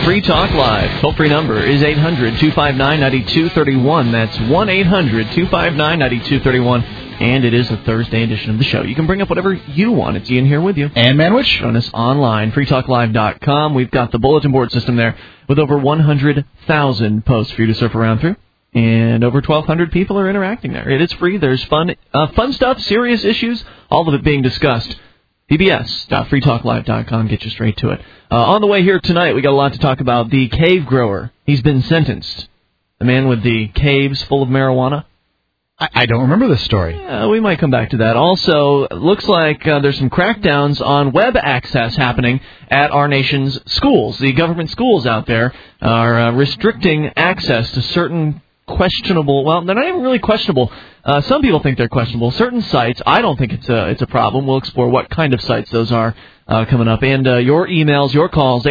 Free Talk Live. Toll-free number is 800-259-9231. That's 1-800-259-9231. And it is a Thursday edition of the show. You can bring up whatever you want. It's Ian here with you. And Manwich. Join us online, freetalklive.com. We've got the bulletin board system there with over 100,000 posts for you to surf around through. And over 1,200 people are interacting there. It is free. There's fun stuff, serious issues, all of it being discussed. pbs.freetalklive.com. Get you straight to it. On the way here tonight, we got a lot to talk about. The cave grower. He's been sentenced. The man with the caves full of marijuana. I don't remember this story. Yeah, we might come back to that. Also, it looks like there's some crackdowns on web access happening at our nation's schools. The government schools out there are restricting access to certain questionable, well, they're not even really questionable. Some people think they're questionable. Certain sites, I don't think it's a problem. We'll explore what kind of sites those are coming up. And your emails, your calls,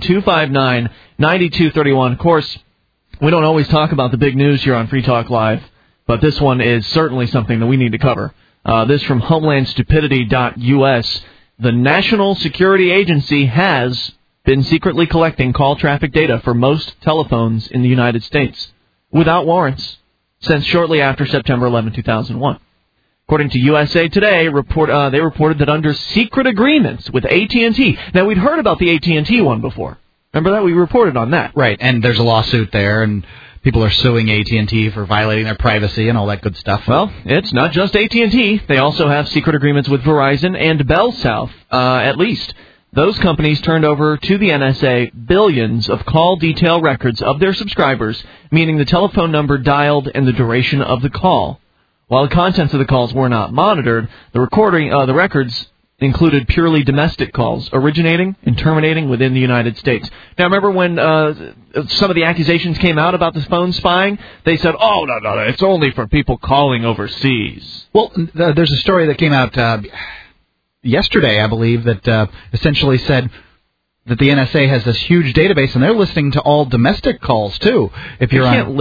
800-259-9231. Of course, we don't always talk about the big news here on Free Talk Live, but this one is certainly something that we need to cover. This from HomelandStupidity.us. The National Security Agency has been secretly collecting call traffic data for most telephones in the United States without warrants since shortly after September 11, 2001. According to USA Today, they reported that under secret agreements with AT&T. Now, we'd heard about the AT&T one before. Remember that? We reported on that. Right, and there's a lawsuit there, and people are suing AT&T for violating their privacy and all that good stuff. Well, it's not just AT&T. They also have secret agreements with Verizon and BellSouth, at least. Those companies turned over to the NSA billions of call detail records of their subscribers, meaning the telephone number dialed and the duration of the call. While the contents of the calls were not monitored, the records included purely domestic calls originating and terminating within the United States. Now, remember when some of the accusations came out about the phone spying? They said, oh, no, it's only for people calling overseas. Well, there's a story that came out yesterday, I believe, that essentially said that the NSA has this huge database, and they're listening to all domestic calls, too. I still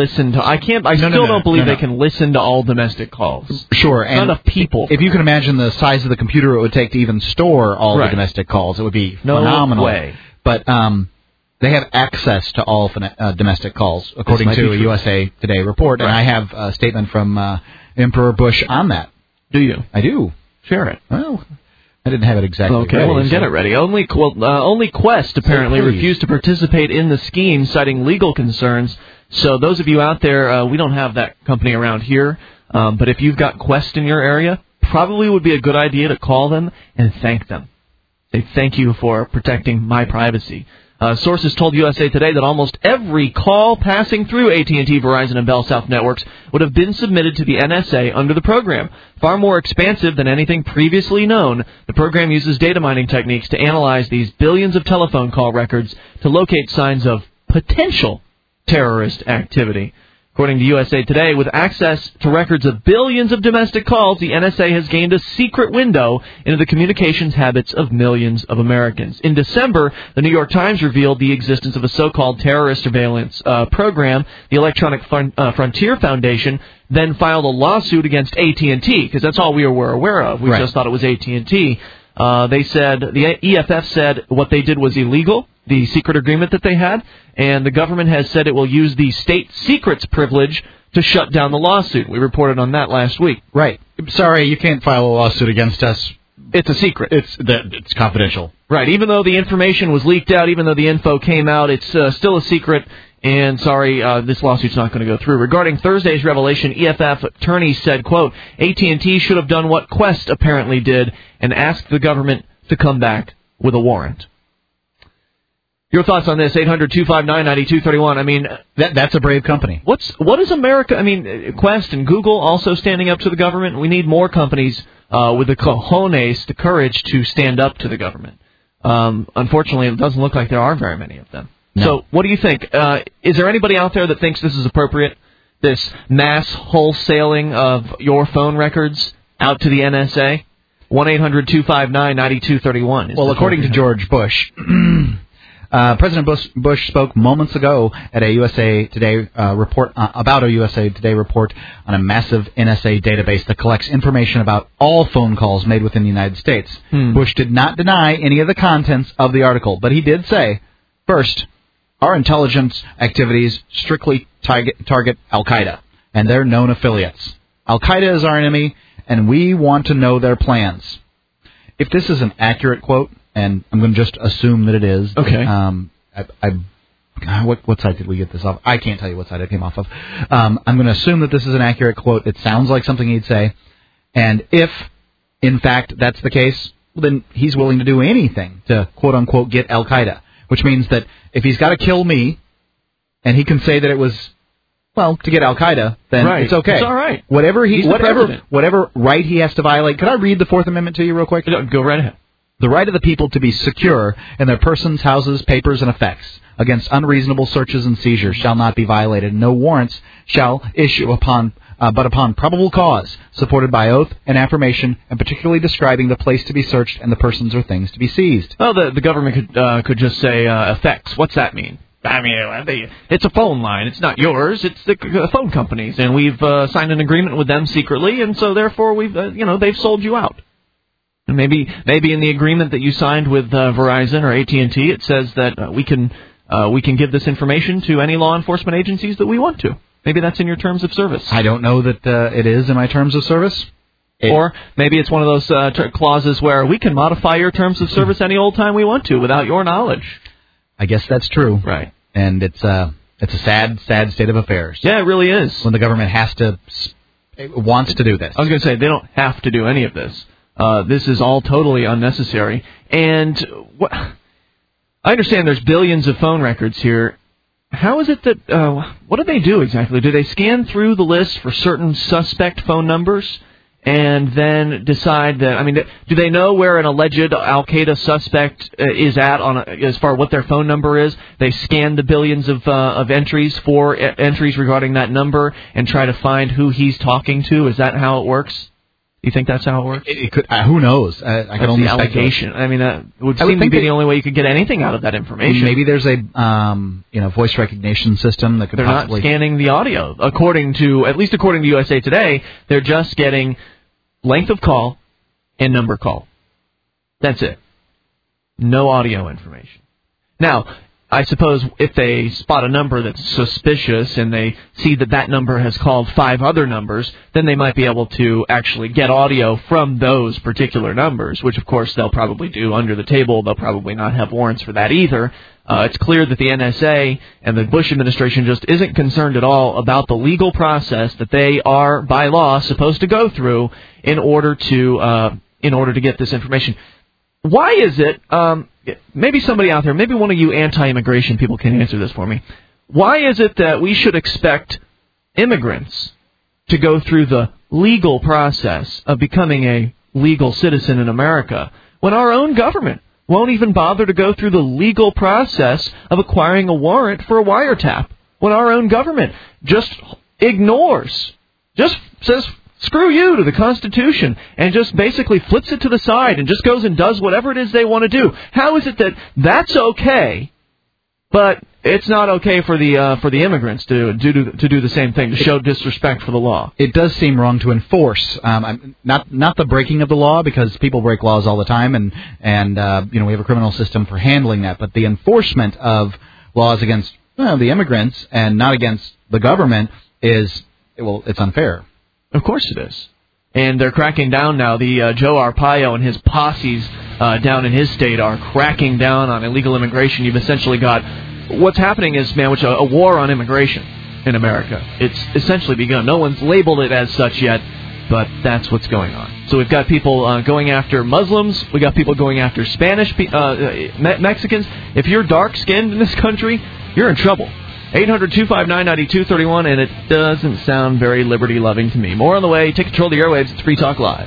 don't believe they can listen to all domestic calls. Sure. Not enough people. If you can imagine the size of the computer it would take to even store all the domestic calls, it would be phenomenal. No way. But they have access to all domestic calls, according to a USA Today report, and I have a statement from Emperor Bush on that. Do you? I do. Share it. Well, I didn't have it exactly ready. Okay, well, then get it ready. Only Quest apparently refused to participate in the scheme, citing legal concerns. So those of you out there, we don't have that company around here, but if you've got Quest in your area, probably would be a good idea to call them and thank them. Say thank you for protecting my privacy. Sources told USA Today that almost every call passing through AT&T, Verizon, and BellSouth networks would have been submitted to the NSA under the program. Far more expansive than anything previously known, the program uses data mining techniques to analyze these billions of telephone call records to locate signs of potential terrorist activity. According to USA Today, with access to records of billions of domestic calls, the NSA has gained a secret window into the communications habits of millions of Americans. In December, the New York Times revealed the existence of a so-called terrorist surveillance program. The Electronic Frontier Foundation then filed a lawsuit against AT&T, because that's all we were aware of. We just thought it was AT&T. They said, the EFF said what they did was illegal, the secret agreement that they had, and the government has said it will use the state secrets privilege to shut down the lawsuit. We reported on that last week. Right. Sorry, you can't file a lawsuit against us. It's a secret. It's confidential. Right. Even though the information was leaked out, even though the info came out, it's still a secret. And sorry, this lawsuit's not going to go through. Regarding Thursday's revelation, EFF attorneys said, quote, AT&T should have done what Quest apparently did and asked the government to come back with a warrant. Your thoughts on this, 800-259-9231. I mean, that's a brave company. What is America? I mean, Quest and Google also standing up to the government. We need more companies with the cojones, the courage to stand up to the government. Unfortunately, it doesn't look like there are very many of them. No. So what do you think? Is there anybody out there that thinks this is appropriate, this mass wholesaling of your phone records out to the NSA? 1-800-259-9231. Well, according to George Bush, President Bush spoke moments ago at a USA Today report about a USA Today report on a massive NSA database that collects information about all phone calls made within the United States. Bush did not deny any of the contents of the article, but he did say, first, Our intelligence activities strictly target Al-Qaeda and their known affiliates. Al-Qaeda is our enemy, and we want to know their plans. If this is an accurate quote, and I'm going to just assume that it is. Okay. What site did we get this off? I can't tell you what site it came off of. I'm going to assume that this is an accurate quote. It sounds like something he'd say. And if, in fact, that's the case, well, then he's willing to do anything to, quote-unquote, get Al-Qaeda, which means that if he's got to kill me, and he can say that it was, well, to get Al-Qaeda, then it's okay. It's all right. Whatever right he has to violate. Could I read the Fourth Amendment to you real quick? Go right ahead. The right of the people to be secure in their persons, houses, papers, and effects against unreasonable searches and seizures shall not be violated. No warrants shall issue but upon probable cause, supported by oath and affirmation, and particularly describing the place to be searched and the persons or things to be seized. Well, the government could just say effects. What's that mean? I mean, it's a phone line. It's not yours. It's the phone companies, and we've signed an agreement with them secretly, and so therefore we've they've sold you out. And maybe in the agreement that you signed with Verizon or AT&T, it says that we can give this information to any law enforcement agencies that we want to. Maybe that's in your terms of service. I don't know that it is in my terms of service. Or maybe it's one of those clauses where we can modify your terms of service any old time we want to without your knowledge. I guess that's true. Right. And it's a sad state of affairs. Yeah, it really is. When the government wants to do this. I was going to say, they don't have to do any of this. This is all totally unnecessary. And I understand there's billions of phone records here. How is it that, what do they do exactly? Do they scan through the list for certain suspect phone numbers and then decide that, do they know where an alleged Al-Qaeda suspect is at as far as what their phone number is? They scan the billions of entries for entries regarding that number and try to find who he's talking to? Is that how it works? You think that's how it works? It could. Who knows? I can only allegation. That would seem to be the only way you could get anything out of that information. Maybe there's a voice recognition system that could possibly. They're not scanning the audio. At least according to USA Today, they're just getting length of call and number call. That's it. No audio information. Now, I suppose if they spot a number that's suspicious and they see that number has called 5 other numbers, then they might be able to actually get audio from those particular numbers, which, of course, they'll probably do under the table. They'll probably not have warrants for that either. It's clear that the NSA and the Bush administration just isn't concerned at all about the legal process that they are, by law, supposed to go through in order to get this information. Why is it, maybe somebody out there, maybe one of you anti-immigration people can answer this for me. Why is it that we should expect immigrants to go through the legal process of becoming a legal citizen in America when our own government won't even bother to go through the legal process of acquiring a warrant for a wiretap? When our own government just ignores, just says, screw you to the Constitution, and just basically flips it to the side and just goes and does whatever it is they want to do. How is it that that's okay, but it's not okay for the immigrants to do the same thing, to show disrespect for the law? It does seem wrong to enforce, not the breaking of the law, because people break laws all the time, and we have a criminal system for handling that. But the enforcement of laws against the immigrants and not against the government it's unfair. Of course it is. And they're cracking down now. The Joe Arpaio and his posses down in his state are cracking down on illegal immigration. You've essentially got what's happening is, a war on immigration in America. It's essentially begun. No one's labeled it as such yet, but that's what's going on. So we've got people going after Muslims. We've got people going after Spanish, Mexicans. If you're dark-skinned in this country, you're in trouble. 800-259-9231, and it doesn't sound very liberty-loving to me. More on the way. Take control of the airwaves. It's Free Talk Live.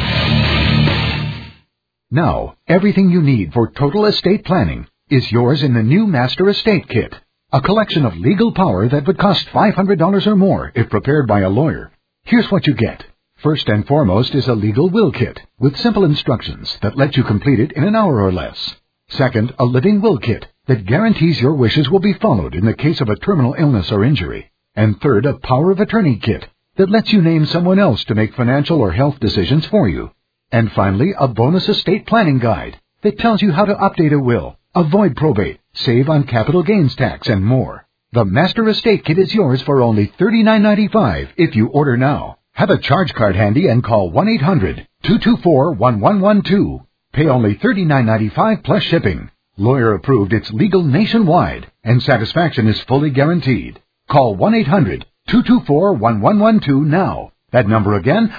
Now, everything you need for total estate planning is yours in the new Master Estate Kit, a collection of legal power that would cost $500 or more if prepared by a lawyer. Here's what you get. First and foremost is a legal will kit with simple instructions that let you complete it in an hour or less. Second, a living will kit that guarantees your wishes will be followed in the case of a terminal illness or injury. And third, a power of attorney kit that lets you name someone else to make financial or health decisions for you. And finally, a bonus estate planning guide that tells you how to update a will, avoid probate, save on capital gains tax, and more. The Master Estate Kit is yours for only $39.95 if you order now. Have a charge card handy and call 1-800-224-1112. Pay only $39.95 plus shipping. Lawyer approved, it's legal nationwide, and satisfaction is fully guaranteed. Call 1-800-224-1112 now. That number again,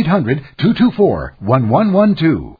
1-800-224-1112.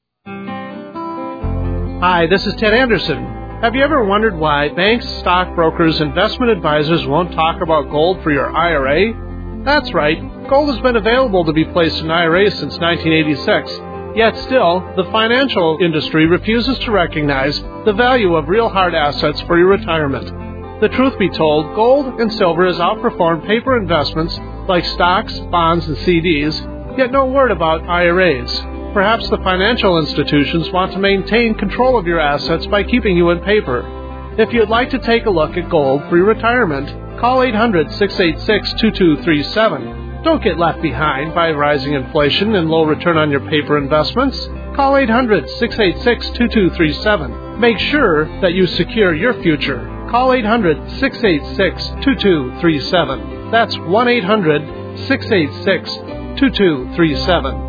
Hi, this is Ted Anderson. Have you ever wondered why banks, stockbrokers, investment advisors won't talk about gold for your IRA? That's right. Gold has been available to be placed in IRAs since 1986. Yet still, the financial industry refuses to recognize the value of real hard assets for your retirement. The truth be told, gold and silver has outperformed paper investments like stocks, bonds, and CDs, yet no word about IRAs. Perhaps the financial institutions want to maintain control of your assets by keeping you in paper. If you'd like to take a look at gold for your retirement, call 800-686-2237. Don't get left behind by rising inflation and low return on your paper investments. Call 800-686-2237. Make sure that you secure your future. Call 800-686-2237. That's 1-800-686-2237.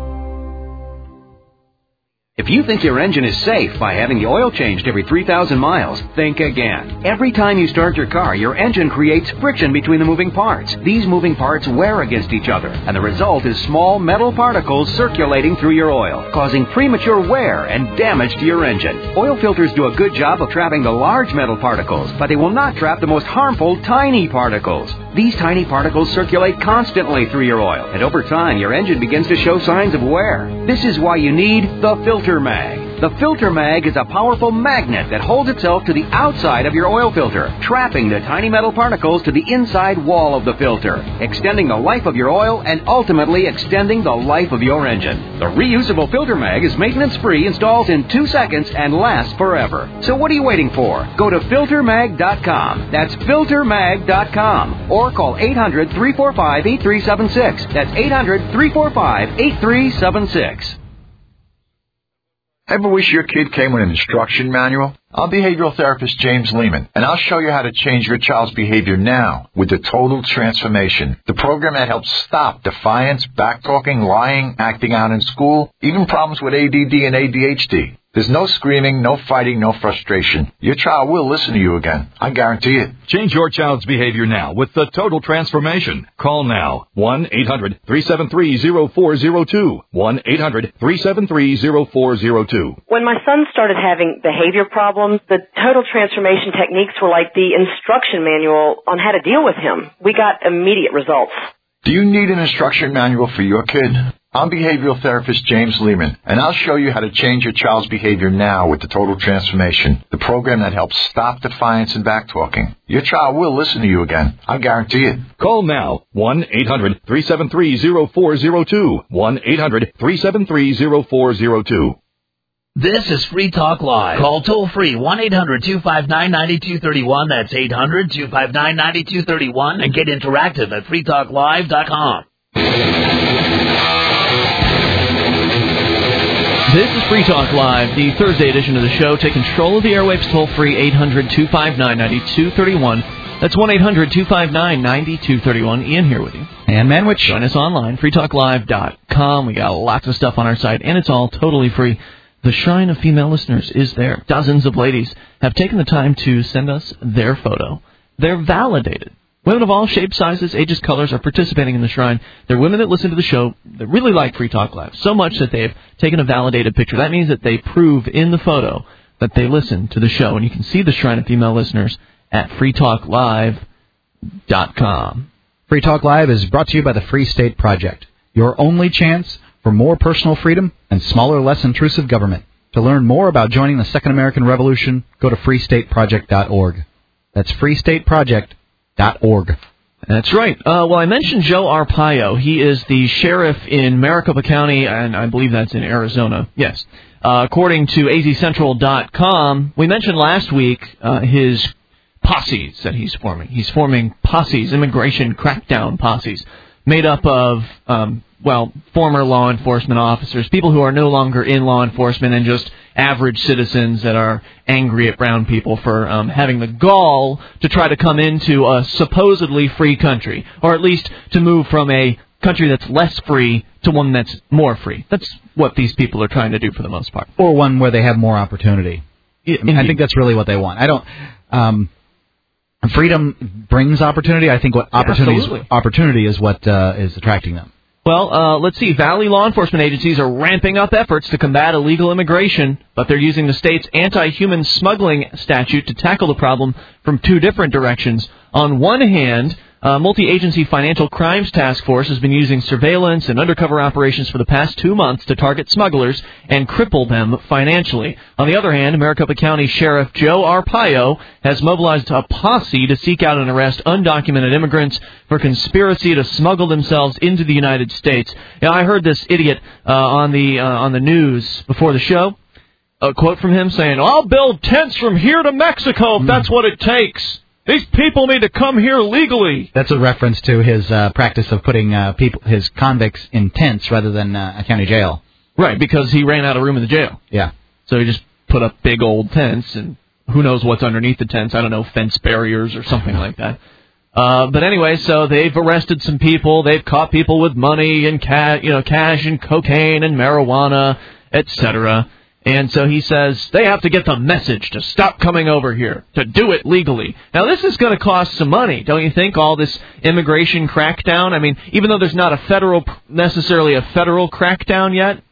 If you think your engine is safe by having the oil changed every 3,000 miles, think again. Every time you start your car, your engine creates friction between the moving parts. These moving parts wear against each other, and the result is small metal particles circulating through your oil, causing premature wear and damage to your engine. Oil filters do a good job of trapping the large metal particles, but they will not trap the most harmful tiny particles. These tiny particles circulate constantly through your oil, and over time, your engine begins to show signs of wear. This is why you need the Filter Mag. The Filter Mag is a powerful magnet that holds itself to the outside of your oil filter, trapping the tiny metal particles to the inside wall of the filter, extending the life of your oil and ultimately extending the life of your engine. The reusable Filter Mag is maintenance-free, installs in 2 seconds, and lasts forever. So what are you waiting for? Go to FilterMag.com. That's FilterMag.com. Or call 800-345-8376. That's 800-345-8376. Ever wish your kid came with an instruction manual? I'm behavioral therapist James Lehman, and I'll show you how to change your child's behavior now with the Total Transformation, the program that helps stop defiance, backtalking, lying, acting out in school, even problems with ADD and ADHD. There's no screaming, no fighting, no frustration. Your child will listen to you again. I guarantee it. Change your child's behavior now with the Total Transformation. Call now. 1-800-373-0402. 1-800-373-0402. When my son started having behavior problems, the Total Transformation techniques were like the instruction manual on how to deal with him. We got immediate results. Do you need an instruction manual for your kid? I'm behavioral therapist James Lehman, and I'll show you how to change your child's behavior now with the Total Transformation, the program that helps stop defiance and backtalking. Your child will listen to you again. I guarantee it. Call now. 1-800-373-0402. 1-800-373-0402. This is Free Talk Live. Call toll-free 1-800-259-9231. That's 800-259-9231. And get interactive at freetalklive.com. This is Free Talk Live, the Thursday edition of the show. Take control of the airwaves toll-free 800-259-9231. That's 1-800-259-9231. Ian here with you. And Manwich. Join us online, freetalklive.com. We got lots of stuff on our site, and it's all totally free. The shrine of female listeners is there. Dozens of ladies have taken the time to send us their photo. They're validated. Women of all shapes, sizes, ages, colors are participating in the shrine. They're women that listen to the show that really like Free Talk Live so much that they've taken a validated picture. That means that they prove in the photo that they listen to the show. And you can see the shrine of female listeners at freetalklive.com. Free Talk Live is brought to you by the Free State Project, your only chance for more personal freedom and smaller, less intrusive government. To learn more about joining the Second American Revolution, go to freestateproject.org. That's freestateproject.org. That's right. Well, I mentioned Joe Arpaio. He is the sheriff in Maricopa County, and I believe that's in Arizona. Yes. According to azcentral.com, we mentioned last week his posses that he's forming. He's forming posses, immigration crackdown posses, made up of former law enforcement officers, people who are no longer in law enforcement and just average citizens that are angry at brown people for having the gall to try to come into a supposedly free country, or at least to move from a country that's less free to one that's more free. That's what these people are trying to do for the most part. Or one where they have more opportunity. I think that's really what they want. Freedom brings opportunity. I think what opportunity is what is attracting them. Well, let's see. Valley law enforcement agencies are ramping up efforts to combat illegal immigration, but they're using the state's anti-human smuggling statute to tackle the problem from two different directions. On one hand, a multi-agency financial crimes task force has been using surveillance and undercover operations for the past 2 months to target smugglers and cripple them financially. On the other hand, Maricopa County Sheriff Joe Arpaio has mobilized a posse to seek out and arrest undocumented immigrants for conspiracy to smuggle themselves into the United States. I heard this idiot on the news before the show. A quote from him saying, "I'll build tents from here to Mexico if that's what it takes. These people need to come here legally." That's a reference to his practice of putting his convicts in tents rather than a county jail. Right, because he ran out of room in the jail. Yeah. So he just put up big old tents, and who knows what's underneath the tents. I don't know, fence barriers or something like that. But anyway, so they've arrested some people. They've caught people with money and cash and cocaine and marijuana, etc. And so he says they have to get the message to stop coming over here, to do it legally. Now, this is going to cost some money, don't you think, all this immigration crackdown? I mean, even though there's not necessarily a federal crackdown yet,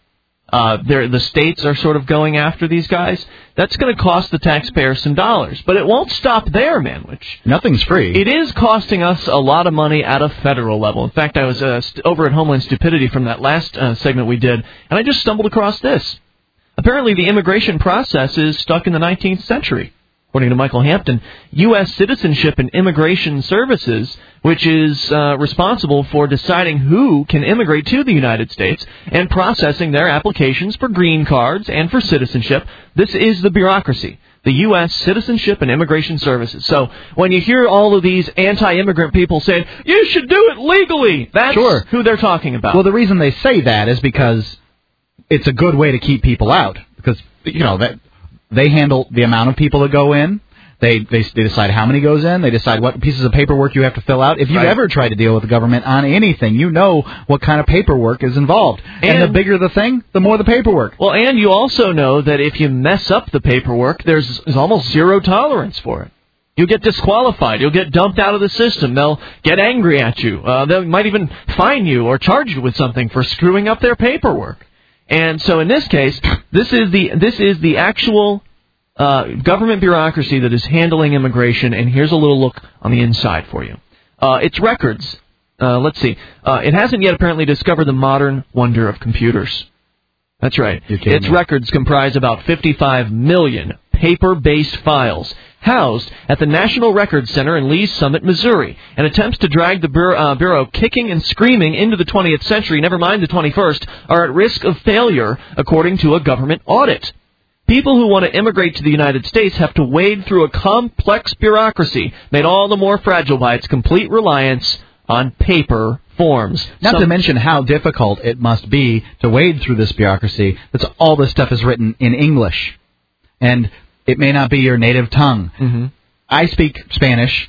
the states are sort of going after these guys. That's going to cost the taxpayer some dollars. But it won't stop there, Manwich. Nothing's free. It is costing us a lot of money at a federal level. In fact, I was over at Homeland Stupidity from that last segment we did, and I just stumbled across this. Apparently, the immigration process is stuck in the 19th century. According to Michael Hampton, U.S. Citizenship and Immigration Services, which is responsible for deciding who can immigrate to the United States and processing their applications for green cards and for citizenship, this is the bureaucracy, the U.S. Citizenship and Immigration Services. So when you hear all of these anti-immigrant people saying, you should do it legally, that's who they're talking about. Well, the reason they say that is because it's a good way to keep people out, because that they handle the amount of people that go in. They decide how many goes in. They decide what pieces of paperwork you have to fill out. If you've ever tried to deal with the government on anything, you know what kind of paperwork is involved. And the bigger the thing, the more the paperwork. Well, and you also know that if you mess up the paperwork, there's almost zero tolerance for it. You'll get disqualified. You'll get dumped out of the system. They'll get angry at you. They might even fine you or charge you with something for screwing up their paperwork. And so in this case, this is the actual government bureaucracy that is handling immigration, and here's a little look on the inside for you. Its records, let's see, it hasn't yet apparently discovered the modern wonder of computers. That's right. Its records comprise about 55 million paper-based files housed at the National Records Center in Lee's Summit, Missouri, and attempts to drag the Bureau kicking and screaming into the 20th century, never mind the 21st, are at risk of failure, according to a government audit. People who want to immigrate to the United States have to wade through a complex bureaucracy made all the more fragile by its complete reliance on paper forms. Not to mention how difficult it must be to wade through this bureaucracy. That's all this stuff is written in English. And it may not be your native tongue. Mm-hmm. I speak Spanish.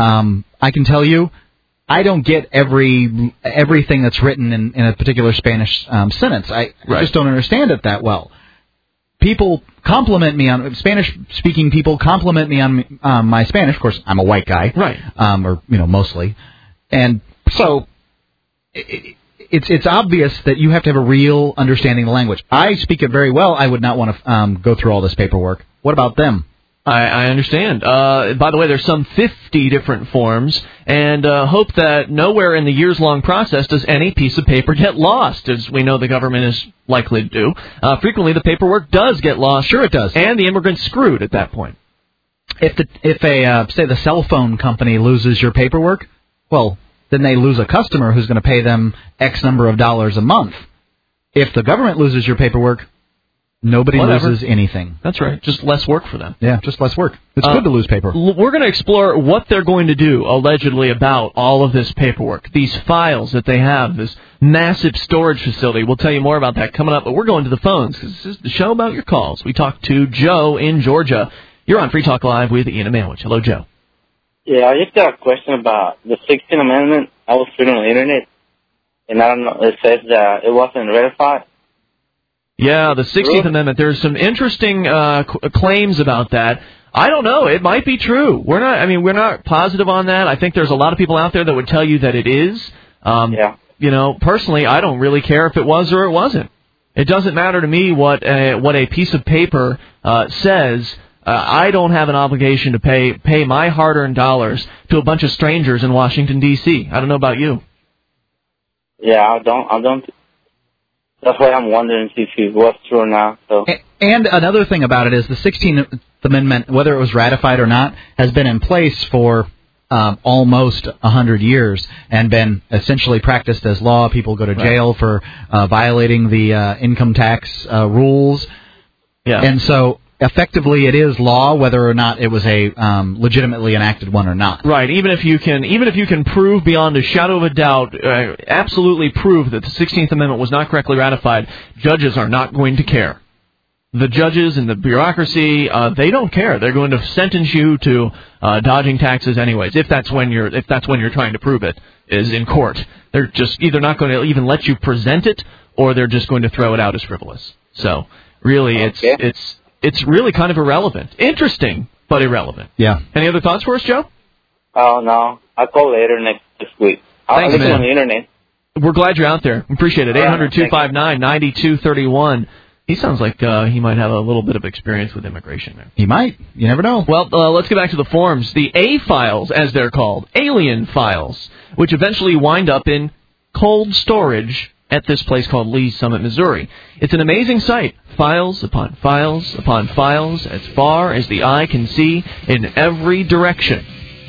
I can tell you, I don't get everything that's written in a particular Spanish sentence. I just don't understand it that well. People compliment me on Spanish-speaking people compliment me on my Spanish. Of course, I'm a white guy, right? Or mostly, and so it's obvious that you have to have a real understanding of the language. I speak it very well. I would not want to go through all this paperwork. What about them? I understand. By the way, there's some 50 different forms, and hope that nowhere in the years-long process does any piece of paper get lost, as we know the government is likely to do. Frequently, the paperwork does get lost. Sure it does. And the immigrant's screwed at that point. If say the cell phone company loses your paperwork, well, then they lose a customer who's going to pay them X number of dollars a month. If the government loses your paperwork, nobody loses anything. That's right. Just less work for them. Yeah, just less work. It's good to lose paper. We're going to explore what they're going to do, allegedly, about all of this paperwork. These files that they have, massive storage facility. We'll tell you more about that coming up, but we're going to the phones because this is the show about your calls. We talked to Joe in Georgia. You're on Free Talk Live with Ian Amanowicz. Hello, Joe. Yeah, I just got a question about the 16th Amendment. I was reading on the Internet, and I don't know, it says that it wasn't ratified. Yeah, the 16th Amendment. There's some interesting claims about that. I don't know. It might be true. We're not positive on that. I think there's a lot of people out there that would tell you that it is. Yeah. You know, personally, I don't really care if it was or it wasn't. It doesn't matter to me what a piece of paper says. I don't have an obligation to pay my hard-earned dollars to a bunch of strangers in Washington, D.C. I don't know about you. Yeah, I don't. That's why I'm wondering if it was true or not. So. And another thing about it is the 16th Amendment, whether it was ratified or not, has been in place for almost 100 years and been essentially practiced as law. People go to jail for violating the income tax rules. Yeah. And so effectively it is law whether or not it was a legitimately enacted one or not. Right. Even if you can prove beyond a shadow of a doubt, absolutely prove that the 16th Amendment was not correctly ratified, judges are not going to care. The judges and the bureaucracy, they don't care. They're going to sentence you to dodging taxes anyways. If that's when you're trying to prove it is in court. They're just either not going to even let you present it, or they're just going to throw it out as frivolous. So really, it's really kind of irrelevant. Interesting, but irrelevant. Yeah. Any other thoughts for us, Joe? Oh no, I'll call later next week. I'll listen on the Internet. We're glad you're out there. Appreciate it. 800-259-9231. He sounds like he might have a little bit of experience with immigration there. He might. You never know. Well, let's get back to the forms. The A-files, as they're called, alien files, which eventually wind up in cold storage at this place called Lee's Summit, Missouri. It's an amazing sight. Files upon files upon files, as far as the eye can see, in every direction.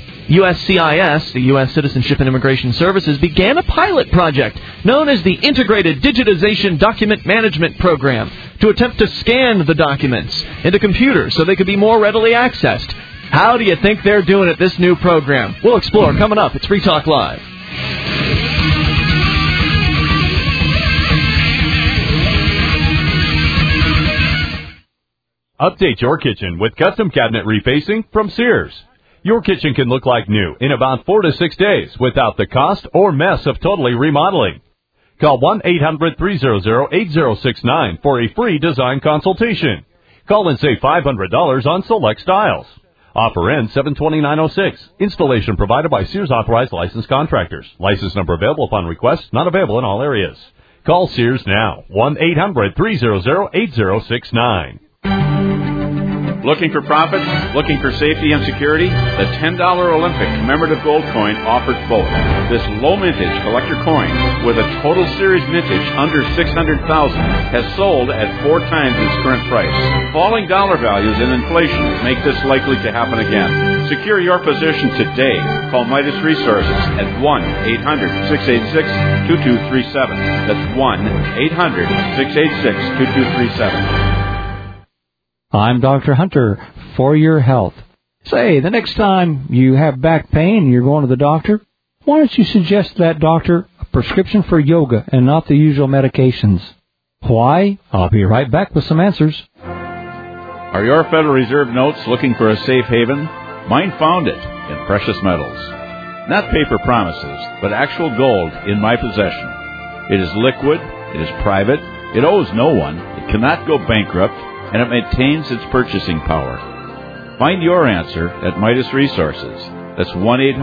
USCIS, the U.S. Citizenship and Immigration Services, began a pilot project known as the Integrated Digitization Document Management Program to attempt to scan the documents into computers so they could be more readily accessed. How do you think they're doing it, this new program? We'll explore coming up. It's Free Talk Live. Update your kitchen with custom cabinet refacing from Sears. Your kitchen can look like new in about 4 to 6 days without the cost or mess of totally remodeling. Call 1-800-300-8069 for a free design consultation. Call and save $500 on select styles. Offer ends 7/29/06. Installation provided by Sears Authorized Licensed Contractors. License number available upon request. Not available in all areas. Call Sears now. 1-800-300-8069. Looking for profits? Looking for safety and security? The $10 Olympic commemorative gold coin offers both. This low mintage collector coin with a total series mintage under $600,000 has sold at 4 times its current price. Falling dollar values and inflation make this likely to happen again. Secure your position today. Call Midas Resources at 1-800-686-2237. That's 1-800-686-2237. I'm Dr. Hunter for your health. Say, the next time you have back pain and you're going to the doctor, why don't you suggest to that doctor a prescription for yoga and not the usual medications? Why? I'll be right back with some answers. Are your Federal Reserve notes looking for a safe haven? Mine found it in precious metals. Not paper promises, but actual gold in my possession. It is liquid, it is private, it owes no one, it cannot go bankrupt, and it maintains its purchasing power. Find your answer at Midas Resources. That's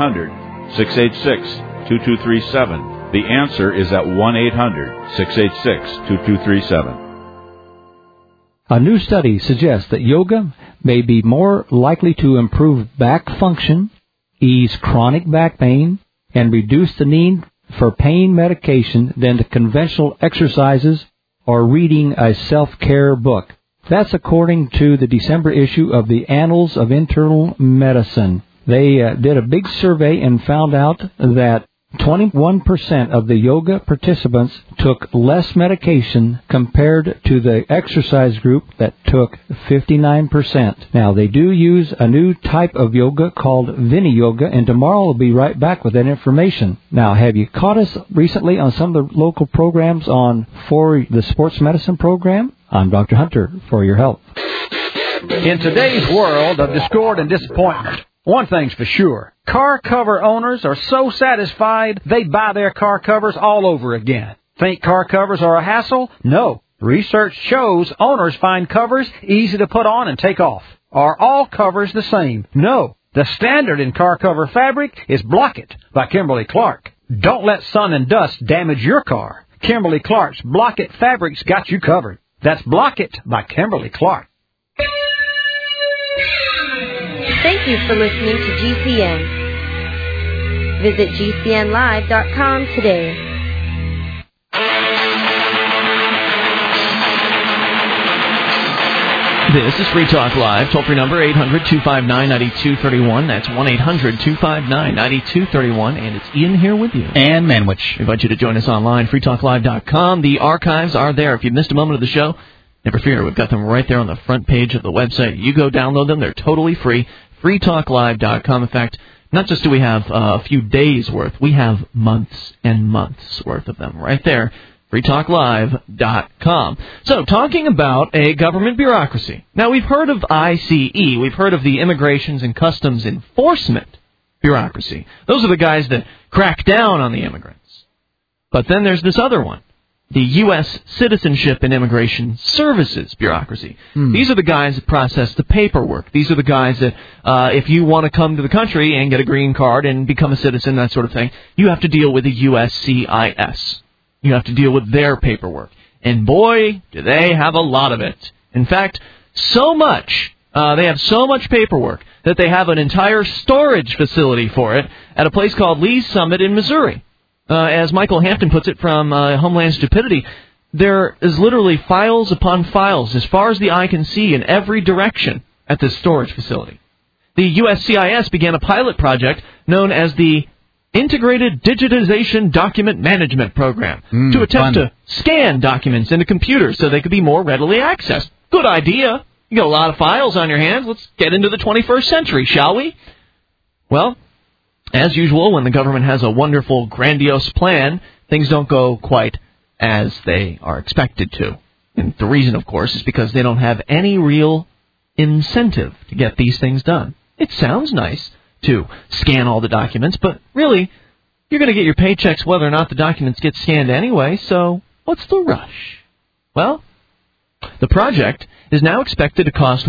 1-800-686-2237. The answer is at 1-800-686-2237. A new study suggests that yoga may be more likely to improve back function, ease chronic back pain, and reduce the need for pain medication than the conventional exercises or reading a self-care book. That's according to the December issue of the Annals of Internal Medicine. They did a big survey and found out that 21% of the yoga participants took less medication compared to the exercise group that took 59%. Now, they do use a new type of yoga called Vini Yoga, and tomorrow we'll be right back with that information. Now, have you caught us recently on some of the local programs for the sports medicine program? I'm Dr. Hunter for your help. In today's world of discord and disappointment, one thing's for sure. Car cover owners are so satisfied they buy their car covers all over again. Think car covers are a hassle? No. Research shows owners find covers easy to put on and take off. Are all covers the same? No. The standard in car cover fabric is Block-It by Kimberly-Clark. Don't let sun and dust damage your car. Kimberly-Clark's Block-It fabric's got you covered. That's Block-It by Kimberly-Clark. Thank you for listening to GCN. Visit GCNlive.com today. This is Free Talk Live. Toll-free number 800-259-9231. That's 1-800-259-9231. And it's Ian here with you. And Manwich. We invite you to join us online, freetalklive.com. The archives are there. If you missed a moment of the show, never fear. We've got them right there on the front page of the website. You go download them. They're totally free. freetalklive.com. In fact, not just do we have a few days' worth, we have months and months' worth of them right there. freetalklive.com. So, talking about a government bureaucracy. Now, we've heard of ICE. We've heard of the Immigrations and Customs Enforcement bureaucracy. Those are the guys that crack down on the immigrants. But then there's this other one, the U.S. Citizenship and Immigration Services bureaucracy. These are the guys that process the paperwork. These are the guys that, if you want to come to the country and get a green card and become a citizen, that sort of thing, you have to deal with the USCIS. You have to deal with their paperwork. And boy, do they have a lot of it. In fact, so much, they have so much paperwork that they have an entire storage facility for it at a place called Lee's Summit in Missouri. As Michael Hampton puts it from Homeland Stupidity, there is literally files upon files as far as the eye can see in every direction at this storage facility. The USCIS began a pilot project known as the Integrated Digitization Document Management Program to attempt to scan documents into computers so they could be more readily accessed. Good idea. You got a lot of files on your hands. Let's get into the 21st century, shall we? Well, as usual, when the government has a wonderful, grandiose plan, things don't go quite as they are expected to. And the reason, of course, is because they don't have any real incentive to get these things done. It sounds nice to scan all the documents, but really, you're going to get your paychecks whether or not the documents get scanned anyway, so what's the rush? Well, the project is now expected to cost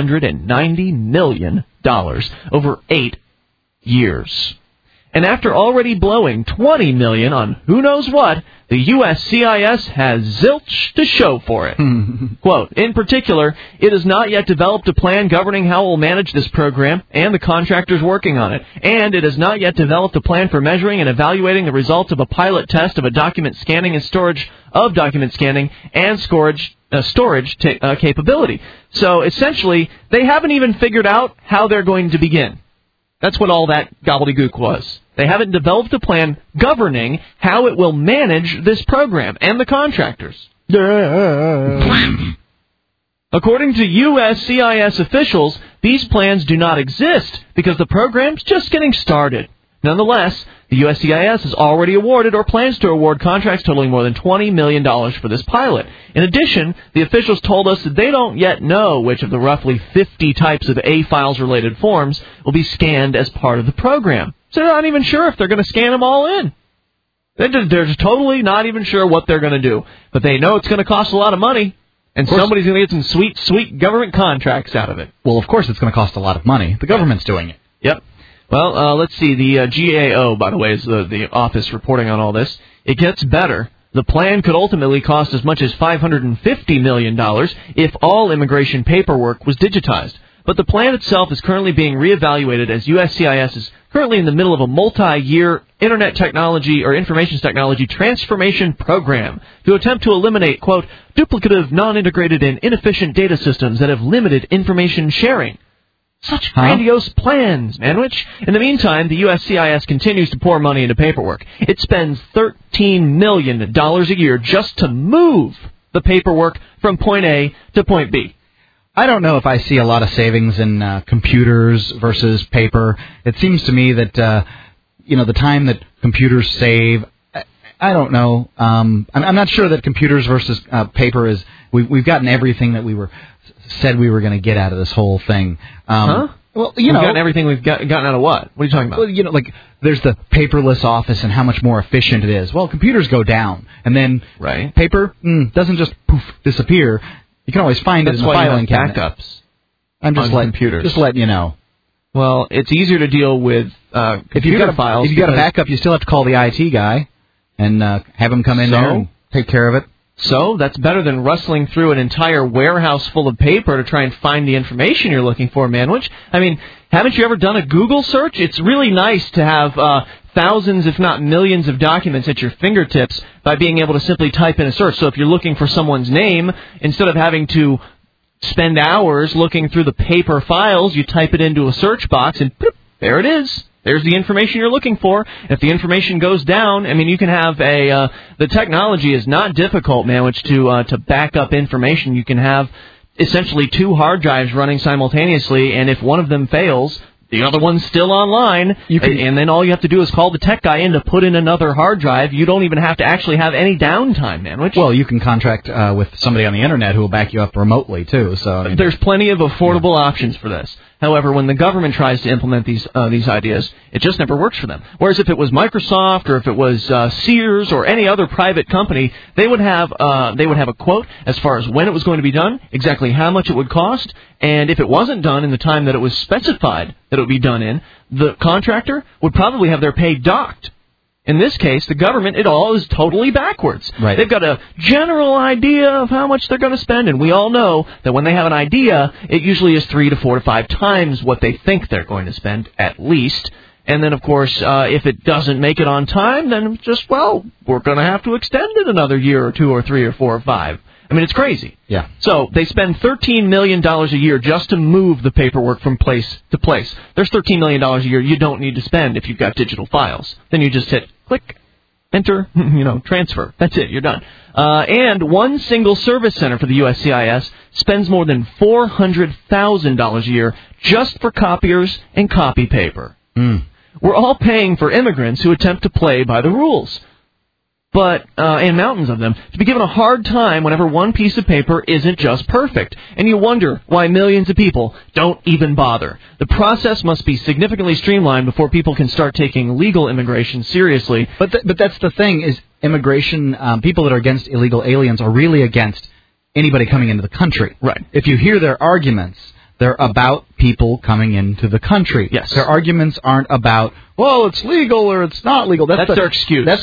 $190 million over 8 years. And after already blowing $20 million on who knows what, the USCIS has zilch to show for it. Quote, in particular, it has not yet developed a plan governing how it will manage this program and the contractors working on it. And it has not yet developed a plan for measuring and evaluating the results of a pilot test of a document scanning and storage of document scanning and storage capability. So essentially, they haven't even figured out how they're going to begin. That's what all that gobbledygook was. They haven't developed a plan governing how it will manage this program and the contractors. According to USCIS officials, these plans do not exist because the program's just getting started. Nonetheless, the USCIS has already awarded or plans to award contracts totaling more than $20 million for this pilot. In addition, the officials told us that they don't yet know which of the roughly 50 types of A-files-related forms will be scanned as part of the program. So they're not even sure if they're going to scan them all in. They're just totally not even sure what they're going to do. But they know it's going to cost a lot of money, and somebody's going to get some sweet, sweet government contracts out of it. Well, of course it's going to cost a lot of money. The government's doing it. Yep. Well, let's see. The GAO, by the way, is the office reporting on all this. It gets better. The plan could ultimately cost as much as $550 million if all immigration paperwork was digitized. But the plan itself is currently being reevaluated as USCIS is currently in the middle of a multi-year Internet technology or information technology transformation program to attempt to eliminate, quote, duplicative, non-integrated, and inefficient data systems that have limited information sharing. Such grandiose plans, Manwich. In the meantime, the USCIS continues to pour money into paperwork. It spends $13 million a year just to move the paperwork from point A to point B. I don't know if I see a lot of savings in computers versus paper. It seems to me that, the time that computers save, I don't know. I'm not sure that computers versus paper is. We've gotten everything that we said we were going to get out of this whole thing. Well, we've gotten everything we've gotten out of what? What are you talking about? Well, like there's the paperless office and how much more efficient it is. Well, computers go down, and then paper doesn't just poof disappear. You can always find it in the filing cabinet. Backups. I'm just letting you know. Well, it's easier to deal with computer files. If you've got a backup, you still have to call the IT guy and have him come in there and take care of it. So that's better than rustling through an entire warehouse full of paper to try and find the information you're looking for, Manwich. I mean, haven't you ever done a Google search? It's really nice to have thousands, if not millions, of documents at your fingertips by being able to simply type in a search. So if you're looking for someone's name, instead of having to spend hours looking through the paper files, you type it into a search box and boop, there it is. There's the information you're looking for. If the information goes down, I mean, you can have the technology is not difficult, Manwich, to back up information. You can have essentially 2 hard drives running simultaneously, and if one of them fails, the other one's still online, and then all you have to do is call the tech guy in to put in another hard drive. You don't even have to actually have any downtime, Manwich. Well, you can contract with somebody on the Internet who will back you up remotely, too. So there's plenty of affordable options for this. However, when the government tries to implement these ideas, it just never works for them. Whereas if it was Microsoft or if it was Sears or any other private company, they would have a quote as far as when it was going to be done, exactly how much it would cost, and if it wasn't done in the time that it was specified that it would be done in, the contractor would probably have their pay docked. In this case, the government, it all is totally backwards. Right. They've got a general idea of how much they're going to spend, and we all know that when they have an idea, it usually is 3 to 4 to 5 times what they think they're going to spend, at least. And then, of course, if it doesn't make it on time, then just, we're going to have to extend it another year or 2 or 3 or 4 or 5. I mean, it's crazy. Yeah. So they spend $13 million a year just to move the paperwork from place to place. There's $13 million a year you don't need to spend if you've got digital files. Then you just hit click, enter, transfer. That's it. You're done. And one single service center for the USCIS spends more than $400,000 a year just for copiers and copy paper. We're all paying for immigrants who attempt to play by the rules. But, and mountains of them, to be given a hard time whenever one piece of paper isn't just perfect. And you wonder why millions of people don't even bother. The process must be significantly streamlined before people can start taking legal immigration seriously. But that's the thing, is immigration, people that are against illegal aliens are really against anybody coming into the country. Right. If you hear their arguments, they're about people coming into the country. Yes. Their arguments aren't about, well, it's legal or it's not legal. That's their excuse. That's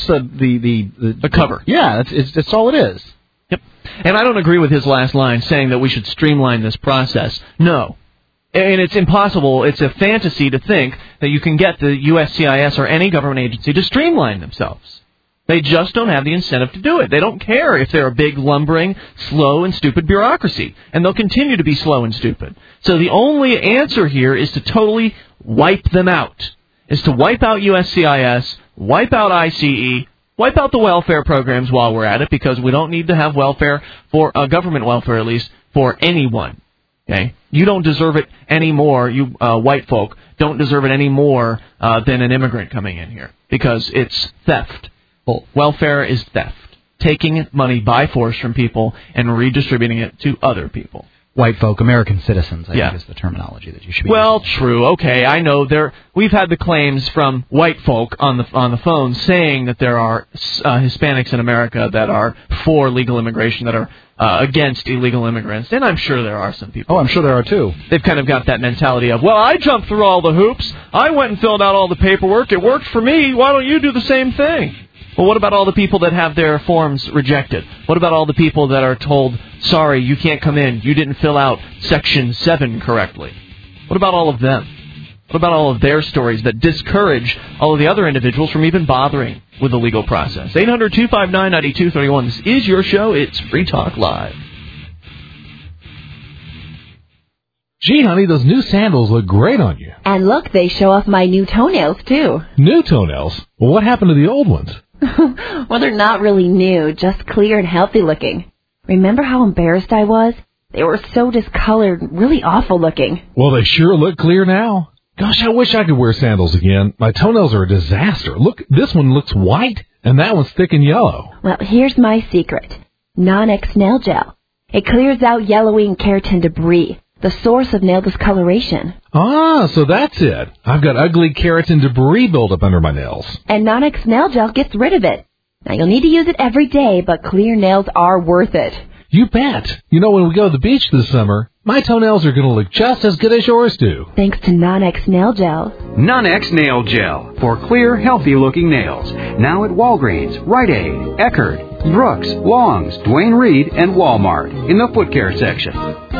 the cover. Yeah, that's all it is. Yep. And I don't agree with his last line saying that we should streamline this process. No. And it's impossible. It's a fantasy to think that you can get the USCIS or any government agency to streamline themselves. They just don't have the incentive to do it. They don't care if they're a big, lumbering, slow, and stupid bureaucracy. And they'll continue to be slow and stupid. So the only answer here is to totally wipe them out. Is to wipe out USCIS, wipe out ICE, wipe out the welfare programs while we're at it, because we don't need to have welfare, for government welfare at least, for anyone. Okay? You don't deserve it any more, you white folk don't deserve it any more than an immigrant coming in here, because it's theft. Well, welfare is theft. Taking money by force from people and redistributing it to other people. White folk, American citizens, I think is the terminology that you should be using. True. Okay, I know we've had the claims from white folk on the phone saying that there are Hispanics in America that are for legal immigration, that are against illegal immigrants, and I'm sure there are some people. Oh, I'm sure there are too. They've kind of got that mentality of, I jumped through all the hoops, I went and filled out all the paperwork, it worked for me, why don't you do the same thing? Well, what about all the people that have their forms rejected? What about all the people that are told, sorry, you can't come in, you didn't fill out Section 7 correctly? What about all of them? What about all of their stories that discourage all of the other individuals from even bothering with the legal process? 800-259-9231. This is your show. It's Free Talk Live. Gee, honey, those new sandals look great on you. And look, they show off my new toenails, too. New toenails? Well, what happened to the old ones? Well, they're not really new, just clear and healthy looking. Remember how embarrassed I was? They were so discolored, really awful looking. Well, they sure look clear now. Gosh, I wish I could wear sandals again. My toenails are a disaster. Look, this one looks white, and that one's thick and yellow. Well, here's my secret. Non-X Nail Gel. It clears out yellowing and keratin debris, the source of nail discoloration. Ah, so that's it. I've got ugly keratin debris buildup under my nails. And Non-X Nail Gel gets rid of it. Now, you'll need to use it every day, but clear nails are worth it. You bet. You know, when we go to the beach this summer, my toenails are going to look just as good as yours do. Thanks to Non-X Nail Gel. Non-X Nail Gel for clear, healthy-looking nails. Now at Walgreens, Rite Aid, Eckerd, Brooks, Long's, Duane Reade, and Walmart in the foot care section.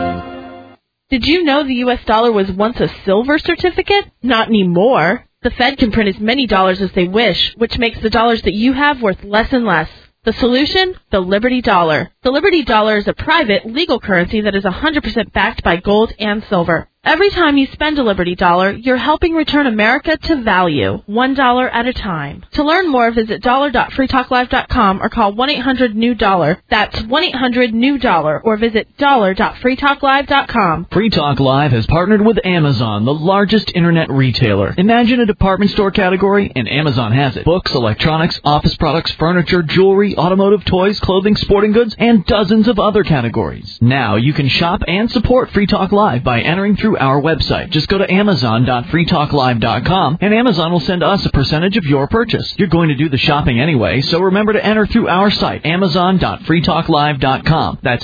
Did you know the U.S. dollar was once a silver certificate? Not anymore. The Fed can print as many dollars as they wish, which makes the dollars that you have worth less and less. The solution? The Liberty Dollar. The Liberty Dollar is a private, legal currency that is 100% backed by gold and silver. Every time you spend a Liberty Dollar, you're helping return America to value, $1 at a time. To learn more, visit dollar.freetalklive.com or call 1-800-NEW-DOLLAR. That's 1-800-NEW-DOLLAR or visit dollar.freetalklive.com. Free Talk Live has partnered with Amazon, the largest internet retailer. Imagine a department store category, and Amazon has it. Books, electronics, office products, furniture, jewelry, automotive, toys, clothing, sporting goods, and dozens of other categories. Now you can shop and support Free Talk Live by entering through our website. Just go to amazon.freetalklive.com and Amazon will send us a percentage of your purchase. You're going to do the shopping anyway, so remember to enter through our site, amazon.freetalklive.com. That's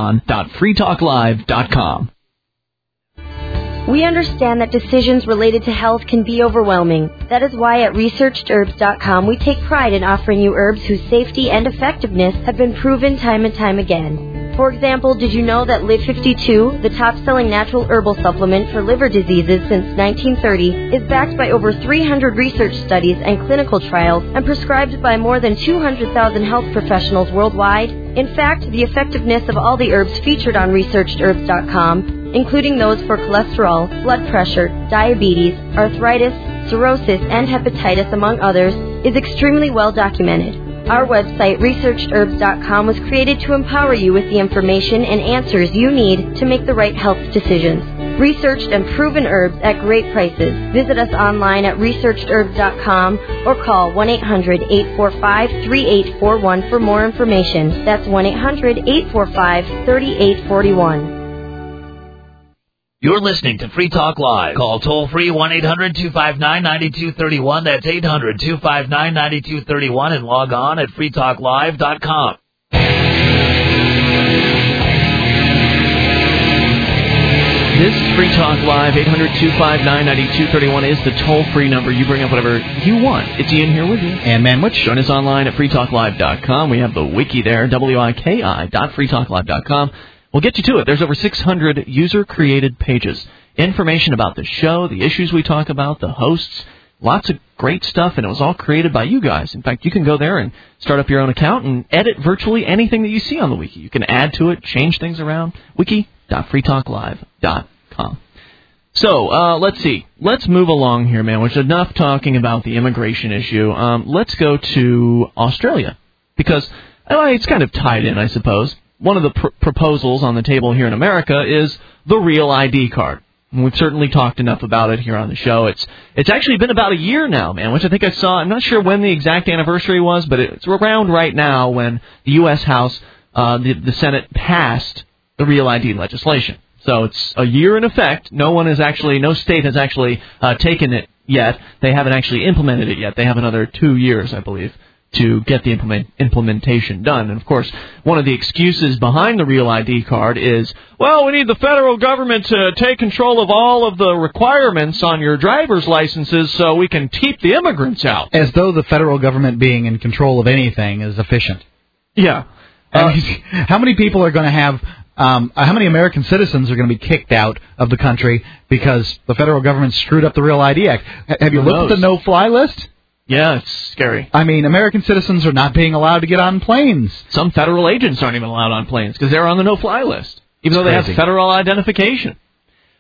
amazon.freetalklive.com. We understand that decisions related to health can be overwhelming. That is why at ResearchedHerbs.com we take pride in offering you herbs whose safety and effectiveness have been proven time and time again. For example, did you know that Live 52, the top-selling natural herbal supplement for liver diseases since 1930, is backed by over 300 research studies and clinical trials and prescribed by more than 200,000 health professionals worldwide? In fact, the effectiveness of all the herbs featured on ResearchedHerbs.com, including those for cholesterol, blood pressure, diabetes, arthritis, cirrhosis, and hepatitis, among others, is extremely well documented. Our website, ResearchedHerbs.com, was created to empower you with the information and answers you need to make the right health decisions. Researched and proven herbs at great prices. Visit us online at ResearchedHerbs.com or call 1-800-845-3841 for more information. That's 1-800-845-3841. You're listening to Free Talk Live. Call toll-free 1-800-259-9231. That's 800-259-9231 and log on at freetalklive.com. This is Free Talk Live. 800-259-9231 is the toll-free number. You bring up whatever you want. It's Ian here with you. And Manwich. Join us online at freetalklive.com. We have the wiki there, wiki.freetalklive.com. We'll get you to it. There's over 600 user-created pages. Information about the show, the issues we talk about, the hosts, lots of great stuff, and it was all created by you guys. In fact, you can go there and start up your own account and edit virtually anything that you see on the wiki. You can add to it, change things around. wiki.freetalklive.com. So, let's see. Let's move along here, man. Which is enough talking about the immigration issue. Let's go to Australia, because it's kind of tied in, I suppose. One of the proposals on the table here in America is the Real ID card. And we've certainly talked enough about it here on the show. It's actually been about a year now, man, which I think I saw. I'm not sure when the exact anniversary was, but it's around right now when the U.S. House, the Senate passed the Real ID legislation. So it's a year in effect. No state has actually taken it yet. They haven't actually implemented it yet. They have another 2 years, I believe, to get the implementation done. And, of course, one of the excuses behind the Real ID card is, well, we need the federal government to take control of all of the requirements on your driver's licenses so we can keep the immigrants out. As though the federal government being in control of anything is efficient. Yeah. How many people are going to have... how many American citizens are going to be kicked out of the country because the federal government screwed up the Real ID Act? Have you looked at the no-fly list? Yeah, it's scary. I mean, American citizens are not being allowed to get on planes. Some federal agents aren't even allowed on planes because they're on the no-fly list, even though they have federal identification.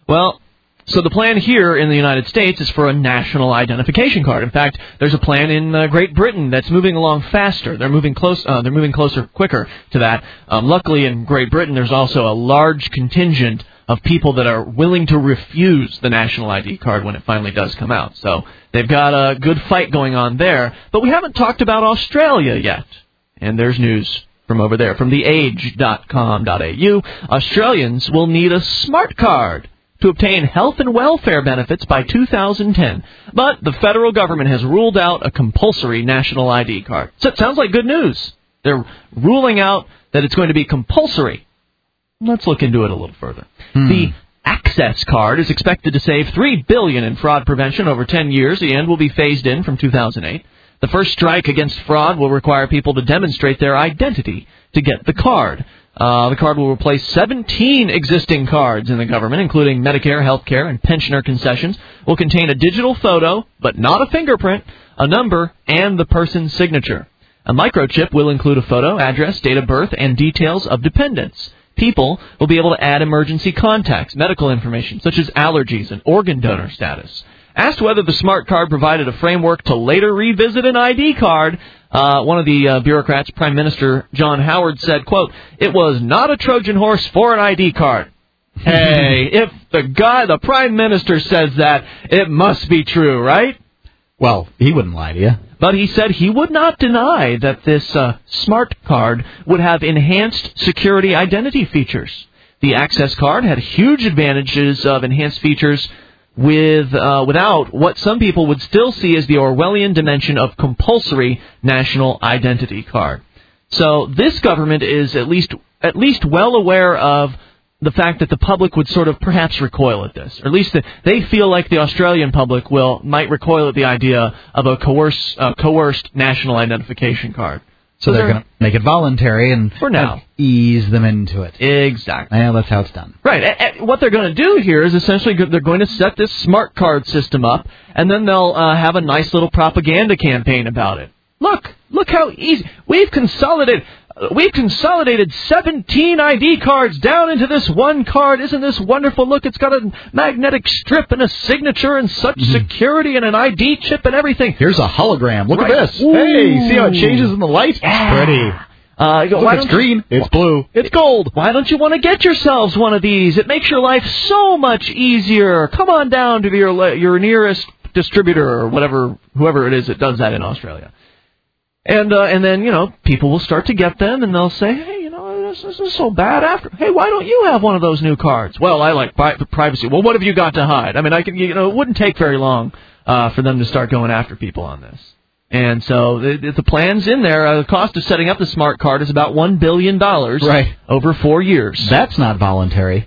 Well, so the plan here in the United States is for a national identification card. In fact, there's a plan in Great Britain that's moving along faster. They're moving closer quicker to that. Luckily, in Great Britain, there's also a large contingent of people that are willing to refuse the national ID card when it finally does come out. So they've got a good fight going on there. But we haven't talked about Australia yet. And there's news from over there, from theage.com.au. Australians will need a smart card to obtain health and welfare benefits by 2010. But the federal government has ruled out a compulsory national ID card. So it sounds like good news. They're ruling out that it's going to be compulsory. Let's look into it a little further. The Access Card is expected to save $3 billion in fraud prevention over 10 years and will be phased in from 2008. The first strike against fraud will require people to demonstrate their identity to get the card. The card will replace 17 existing cards in the government, including Medicare, healthcare, and pensioner concessions. Will contain a digital photo, but not a fingerprint, a number, and the person's signature. A microchip will include a photo, address, date of birth, and details of dependents. People will be able to add emergency contacts, medical information, such as allergies and organ donor status. Asked whether the smart card provided a framework to later revisit an ID card, one of the bureaucrats, Prime Minister John Howard, said, quote, "It was not a Trojan horse for an ID card." Hey, if the Prime Minister says that, it must be true, right? Well, he wouldn't lie to you. But he said he would not deny that this smart card would have enhanced security identity features. The Access Card had huge advantages of enhanced features without what some people would still see as the Orwellian dimension of compulsory national identity card. So this government is at least well aware of the fact that the public would sort of perhaps recoil at this, or at least they feel like the Australian public might recoil at the idea of a coerced national identification card. So they're going to make it voluntary and for now ease them into it. Exactly. Yeah, that's how it's done. Right. And what they're going to do here is essentially they're going to set this smart card system up, and then they'll have a nice little propaganda campaign about it. Look how easy. We've consolidated 17 ID cards down into this one card. Isn't this wonderful? Look, it's got a magnetic strip and a signature and such security and an ID chip and everything. Here's a hologram. Look right. at this. Ooh. Hey, see how it changes in the light? Yeah. Pretty. Look, it's green. It's blue. It's gold. Why don't you want to get yourselves one of these? It makes your life so much easier. Come on down to your nearest distributor or whoever it is that does that in Australia. And then, people will start to get them, and they'll say, hey, this isn't so bad hey, why don't you have one of those new cards? Well, I like privacy. Well, what have you got to hide? I mean, it wouldn't take very long for them to start going after people on this. And so the plan's in there. The cost of setting up the smart card is about $1 billion right. over 4 years. That's not voluntary.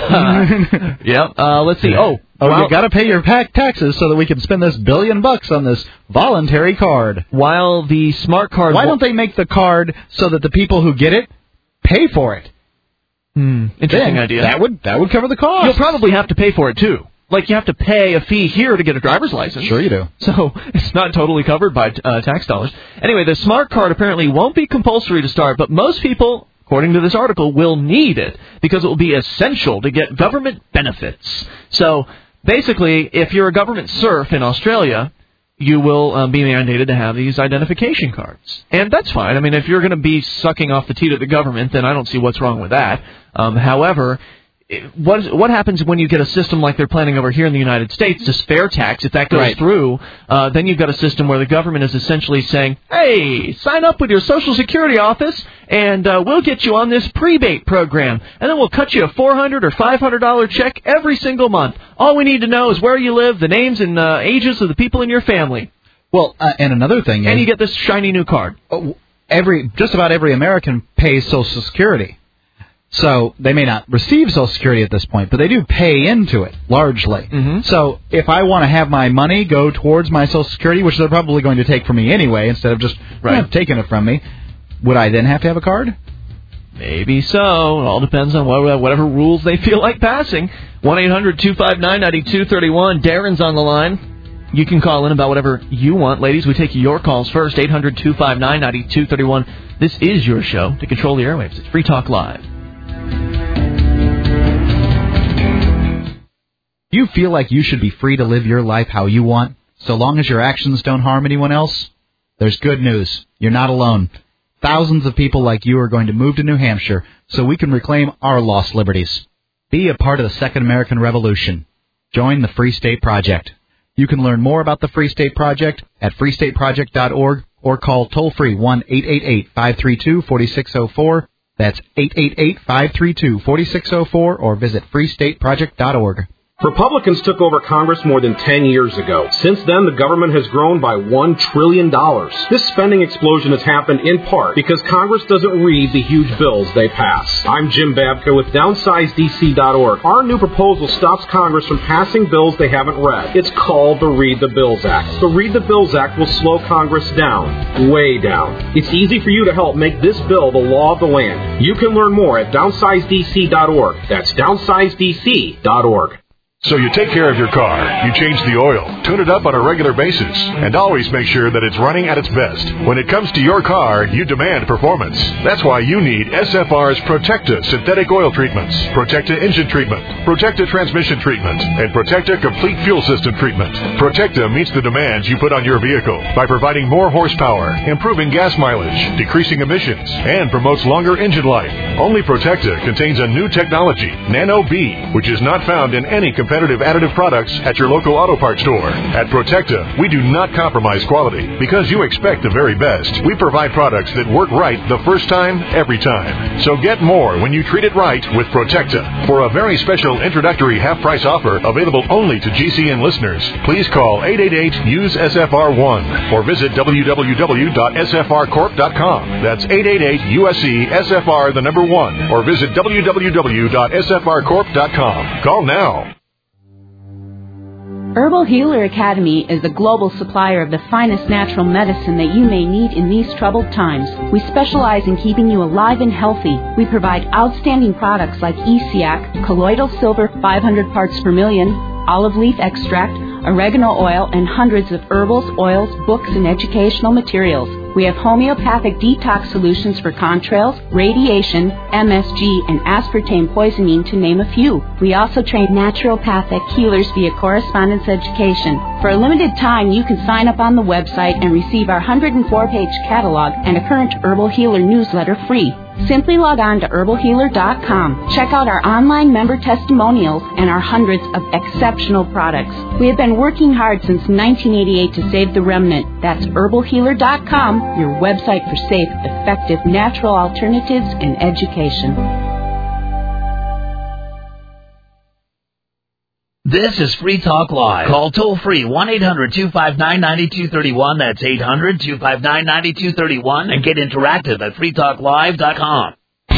Yep. Let's see. You got to pay your taxes so that we can spend this $1 billion on this voluntary card. While the smart card... Why don't they make the card so that the people who get it pay for it? Interesting idea. That would cover the cost. You'll probably have to pay for it, too. Like, you have to pay a fee here to get a driver's license. Sure you do. So it's not totally covered by tax dollars. Anyway, the smart card apparently won't be compulsory to start, but most people... according to this article, will need it because it will be essential to get government benefits. So, basically, if you're a government serf in Australia, you will be mandated to have these identification cards. And that's fine. I mean, if you're going to be sucking off the teat of the government, then I don't see what's wrong with that. However, what happens when you get a system like they're planning over here in the United States, this fair tax, if that goes through, then you've got a system where the government is essentially saying, hey, sign up with your Social Security office, and we'll get you on this prebate program, and then we'll cut you a $400 or $500 check every single month. All we need to know is where you live, the names and ages of the people in your family. Well, and another thing is... And you get this shiny new card. Just about every American pays Social Security. So they may not receive Social Security at this point, but they do pay into it, largely. Mm-hmm. So if I want to have my money go towards my Social Security, which they're probably going to take from me anyway, instead of just taking it from me, would I then have to have a card? Maybe so. It all depends on whatever rules they feel like passing. 1-800-259-9231. Darren's on the line. You can call in about whatever you want. Ladies, we take your calls first. 800-259-9231. This is your show to control the airwaves. It's Free Talk Live. Do you feel like you should be free to live your life how you want, so long as your actions don't harm anyone else? There's good news. You're not alone. Thousands of people like you are going to move to New Hampshire so we can reclaim our lost liberties. Be a part of the Second American Revolution. Join the Free State Project. You can learn more about the Free State Project at freestateproject.org or call toll-free 1-888-532-4604. That's 888-532-4604 or visit freestateproject.org. Republicans took over Congress more than 10 years ago. Since then, the government has grown by $1 trillion. This spending explosion has happened in part because Congress doesn't read the huge bills they pass. I'm Jim Babka with DownsizeDC.org. Our new proposal stops Congress from passing bills they haven't read. It's called the Read the Bills Act. The Read the Bills Act will slow Congress down, way down. It's easy for you to help make this bill the law of the land. You can learn more at DownsizeDC.org. That's DownsizeDC.org. So you take care of your car, you change the oil, tune it up on a regular basis, and always make sure that it's running at its best. When it comes to your car, you demand performance. That's why you need SFR's Protecta synthetic oil treatments, Protecta engine treatment, Protecta transmission treatment, and Protecta complete fuel system treatment. Protecta meets the demands you put on your vehicle by providing more horsepower, improving gas mileage, decreasing emissions, and promotes longer engine life. Only Protecta contains a new technology, Nano B, which is not found in any competitive additive products at your local auto parts store. At Protecta, we do not compromise quality because you expect the very best. We provide products that work right the first time, every time. So get more when you treat it right with Protecta. For a very special introductory half-price offer available only to GCN listeners, please call 888-USE-SFR1 or visit www.sfrcorp.com. That's 888-USE-SFR1 or visit www.sfrcorp.com. Call now. Herbal Healer Academy is a global supplier of the finest natural medicine that you may need in these troubled times. We specialize in keeping you alive and healthy. We provide outstanding products like ESIAC, colloidal silver 500 parts per million, olive leaf extract, oregano oil, and hundreds of herbals, oils, books, and educational materials. We have homeopathic detox solutions for contrails, radiation, MSG, and aspartame poisoning, to name a few. We also train naturopathic healers via correspondence education. For a limited time, you can sign up on the website and receive our 104-page catalog and a current Herbal Healer newsletter free. Simply log on to herbalhealer.com. Check out our online member testimonials and our hundreds of exceptional products. We have been working hard since 1988 to save the remnant. That's herbalhealer.com, your website for safe, effective, natural alternatives and education. This is Free Talk Live. Call toll-free 1-800-259-9231. That's 800-259-9231. And get interactive at freetalklive.com.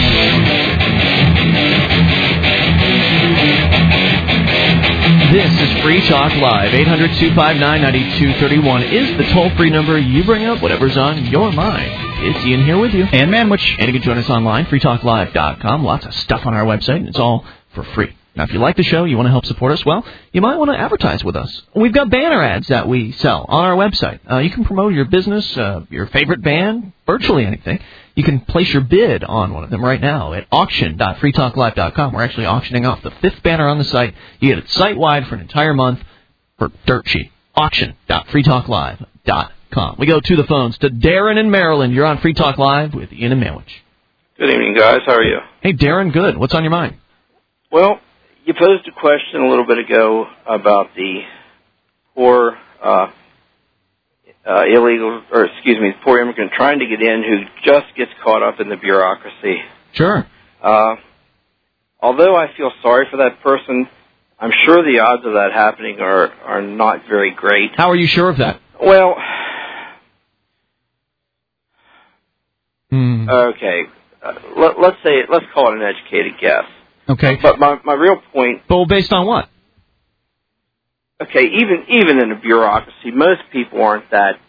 This is Free Talk Live. 800-259-9231 is the toll-free number. You bring up whatever's on your mind. It's Ian here with you. And Manwich. And you can join us online, freetalklive.com. Lots of stuff on our website, and it's all for free. Now, if you like the show, you want to help support us, well, you might want to advertise with us. We've got banner ads that we sell on our website. You can promote your business, your favorite band, virtually anything. You can place your bid on one of them right now at auction.freetalklive.com. We're actually auctioning off the 5th banner on the site. You get it site-wide for an entire month for dirt cheap. Auction.freetalklive.com. We go to the phones to Darren in Maryland. You're on Free Talk Live with Ian and Manwich. Good evening, guys. How are you? Hey, Darren, good. What's on your mind? Well, you posed a question a little bit ago about the poor poor immigrant trying to get in who just gets caught up in the bureaucracy. Sure. Although I feel sorry for that person, I'm sure the odds of that happening are not very great. How are you sure of that? Well, okay. Let's call it an educated guess. Okay. But my real point... Well, based on what? Okay, even in the bureaucracy, most people aren't that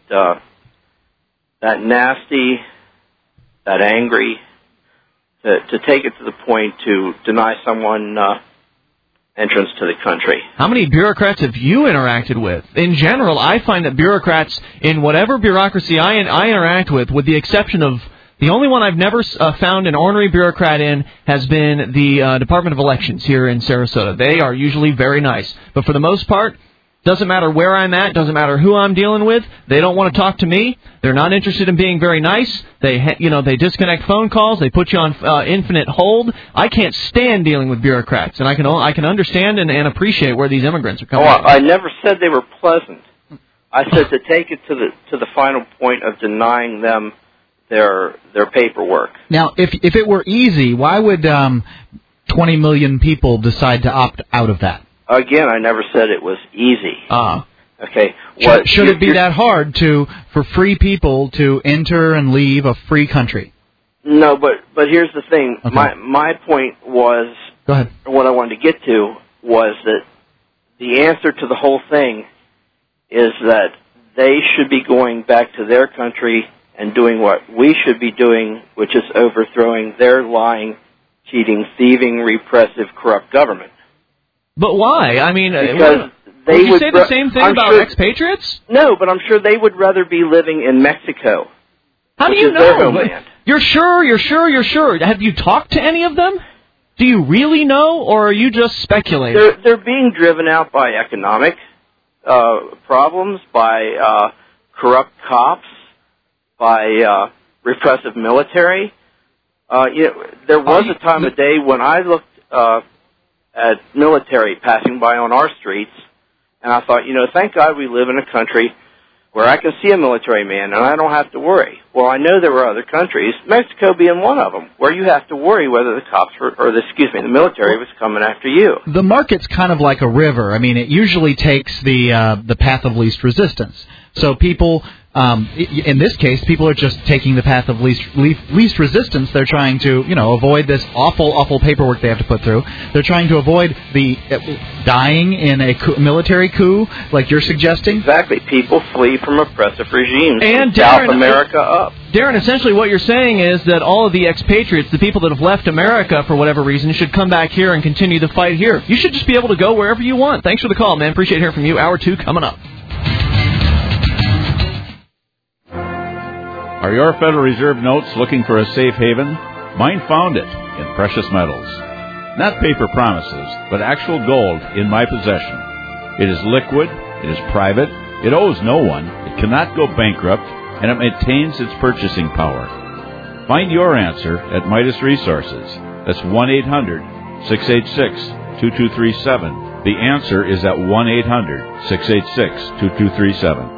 nasty, that angry, to take it to the point to deny someone entrance to the country. How many bureaucrats have you interacted with? In general, I find that bureaucrats, in whatever bureaucracy I interact with the exception of The only one I've never found an ornery bureaucrat in has been the Department of Elections here in Sarasota. They are usually very nice. But for the most part, doesn't matter where I'm at, doesn't matter who I'm dealing with. They don't want to talk to me. They're not interested in being very nice. They disconnect phone calls. They put you on infinite hold. I can't stand dealing with bureaucrats, and I can understand and appreciate where these immigrants are coming from. I never said they were pleasant. I said to take it to the final point of denying them their paperwork. Now, if it were easy, why would 20 million people decide to opt out of that? Again, I never said it was easy. Okay. Should it be that hard for free people to enter and leave a free country? No, but here's the thing. Okay. My point was, go ahead. What I wanted to get to was that the answer to the whole thing is that they should be going back to their country and doing what we should be doing, which is overthrowing their lying, cheating, thieving, repressive, corrupt government. But why? I mean, because would you say the same thing about expatriates? No, but I'm sure they would rather be living in Mexico. How do you know? You're sure. Have you talked to any of them? Do you really know, or are you just speculating? They're being driven out by economic problems, by corrupt cops, by repressive military. There was a time of day when I looked at military passing by on our streets, and I thought, thank God we live in a country where I can see a military man and I don't have to worry. Well, I know there were other countries, Mexico being one of them, where you have to worry whether the cops the military was coming after you. The market's kind of like a river. I mean, it usually takes the path of least resistance. So people, in this case, people are just taking the path of least resistance. They're trying to, avoid this awful paperwork they have to put through. They're trying to avoid the dying in a military coup, like you're suggesting. Exactly. People flee from oppressive regimes. And South America up. Darren, essentially what you're saying is that all of the expatriates, the people that have left America for whatever reason, should come back here and continue the fight here. You should just be able to go wherever you want. Thanks for the call, man. Appreciate hearing from you. Hour 2 coming up. Are your Federal Reserve notes looking for a safe haven? Mine found it in precious metals. Not paper promises, but actual gold in my possession. It is liquid, it is private, it owes no one, it cannot go bankrupt, and it maintains its purchasing power. Find your answer at Midas Resources. That's 1-800-686-2237. The answer is at 1-800-686-2237.